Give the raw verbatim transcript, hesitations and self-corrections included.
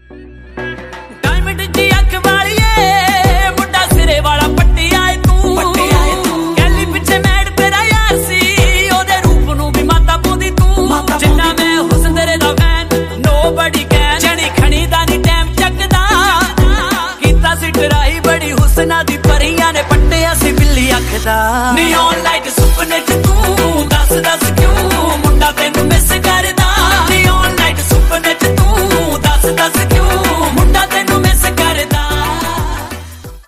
diamond जी अख वालिए मुंडा सिरे वाला पट्टी आए तू गैली पिछे मैड तेरा यार सी ओदे रूप नू भी माता पाउंदी तू जिन्ना मैं हुस्न तेरे दा फैन नोबडी कैन जनी खणी दा नी टाइम चकदा कीता सी टराई बड़ी हुस्ना दी परियां ने पट्टिया सी बिल्ली अख दा नी ऑन लाइट सुपने च तू दस दस क्यों